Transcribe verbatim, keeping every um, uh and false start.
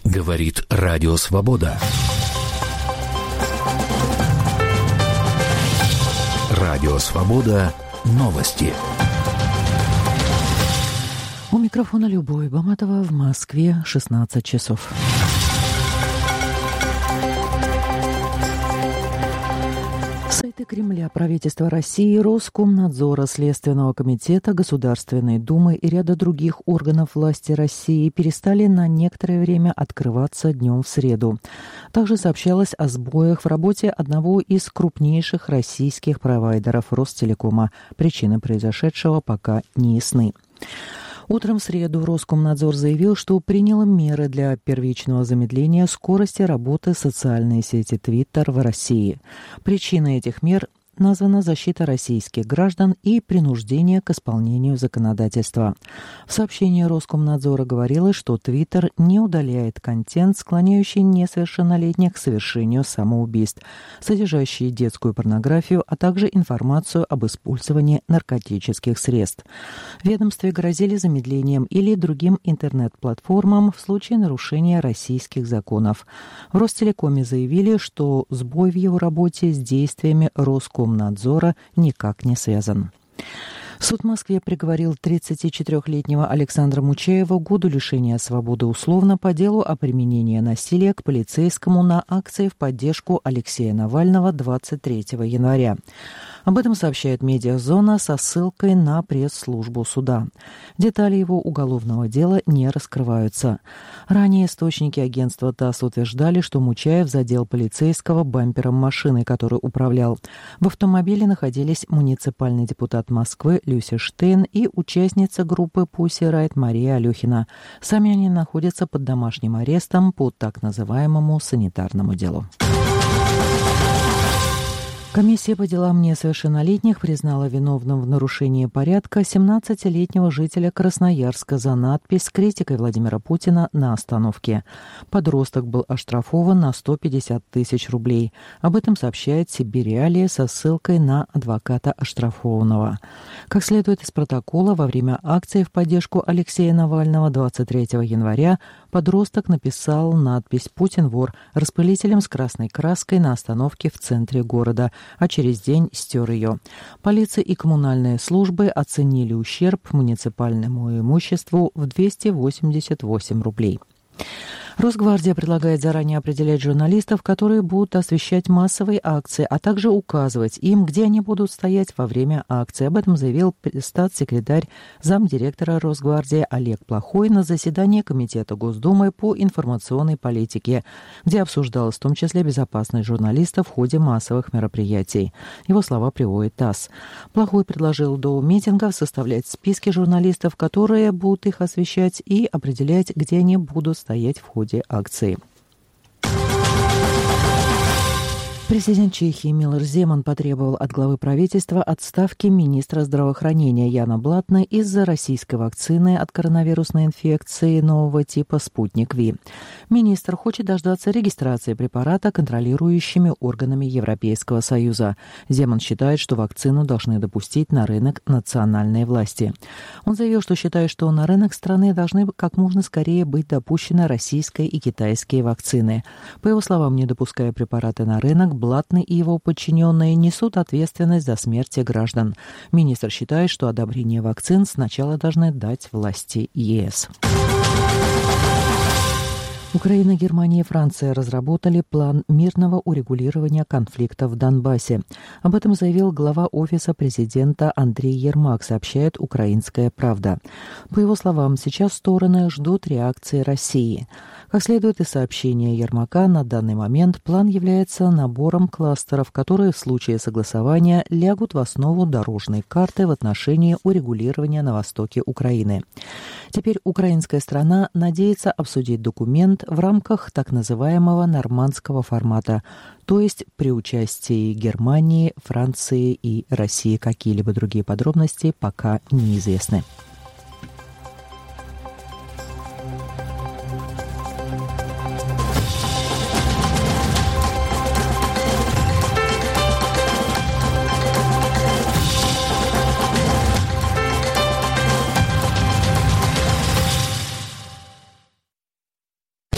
Говорит Радио Свобода. Радио Свобода. Новости. У микрофона Любовь Баматова, в Москве шестнадцать часов. Сайты Кремля, правительства России, Роскомнадзора, Следственного комитета, Государственной Думы и ряда других органов власти России перестали на некоторое время открываться днем в среду. Также сообщалось о сбоях в работе одного из крупнейших российских провайдеров Ростелекома. Причины произошедшего пока не ясны. Утром в среду Роскомнадзор заявил, что принял меры для первичного замедления скорости работы социальной сети Twitter в России. Причиной этих мер названа защита российских граждан и принуждение к исполнению законодательства. В сообщении Роскомнадзора говорилось, что Twitter не удаляет контент, склоняющий несовершеннолетних к совершению самоубийств, содержащий детскую порнографию, а также информацию об использовании наркотических средств. В ведомстве грозили замедлением или другим интернет-платформам в случае нарушения российских законов. В Ростелекоме заявили, что сбой в его работе с действиями Роскомнадзора Надзора никак не связан. Суд в Москве приговорил тридцатичетырёхлетнего Александра Мучаева к году лишения свободы условно по делу о применении насилия к полицейскому на акции в поддержку Алексея Навального двадцать третьего января. Об этом сообщает «Медиазона» со ссылкой на пресс-службу суда. Детали его уголовного дела не раскрываются. Ранее источники агентства ТАСС утверждали, что Мучаев задел полицейского бампером машины, которой управлял. В автомобиле находились муниципальный депутат Москвы Люся Штейн и участница группы «Пусси Райт» Мария Алехина. Сами они находятся под домашним арестом по так называемому санитарному делу. Комиссия по делам несовершеннолетних признала виновным в нарушении порядка семнадцатилетнего жителя Красноярска за надпись с критикой Владимира Путина на остановке. Подросток был оштрафован на сто пятьдесят тысяч рублей. Об этом сообщает Сибирь-Реалии со ссылкой на адвоката оштрафованного. Как следует из протокола, во время акции в поддержку Алексея Навального двадцать третьего января подросток написал надпись «Путин вор» распылителем с красной краской на остановке в центре города, а через день стер ее. Полиция и коммунальные службы оценили ущерб муниципальному имуществу в двести восемьдесят восемь рублей. Росгвардия предлагает заранее определять журналистов, которые будут освещать массовые акции, а также указывать им, где они будут стоять во время акции. Об этом заявил статс-секретарь замдиректора Росгвардии Олег Плохой на заседании Комитета Госдумы по информационной политике, где обсуждалась в том числе безопасность журналистов в ходе массовых мероприятий. Его слова приводит ТАСС. Плохой предложил до митингов составлять списки журналистов, которые будут их освещать, и определять, где они будут стоять в ходе акции. Президент Чехии Милош Земан потребовал от главы правительства отставки министра здравоохранения Яна Блатна из-за российской вакцины от коронавирусной инфекции нового типа «Спутник Ви». Министр хочет дождаться регистрации препарата контролирующими органами Европейского Союза. Земан считает, что вакцину должны допустить на рынок национальные власти. Он заявил, что считает, что на рынок страны должны как можно скорее быть допущены российские и китайские вакцины. По его словам, не допуская препараты на рынок, Блатный и его подчиненные несут ответственность за смерти граждан. Министр считает, что одобрение вакцин сначала должны дать власти ЕС. Украина, Германия и Франция разработали план мирного урегулирования конфликта в Донбассе. Об этом заявил глава Офиса президента Андрей Ермак, сообщает «Украинская правда». По его словам, сейчас стороны ждут реакции России. Как следует из сообщения Ермака, на данный момент план является набором кластеров, которые в случае согласования лягут в основу дорожной карты в отношении урегулирования на востоке Украины. Теперь украинская сторона надеется обсудить документ в рамках так называемого нормандского формата, то есть при участии Германии, Франции и России. Какие-либо другие подробности пока неизвестны.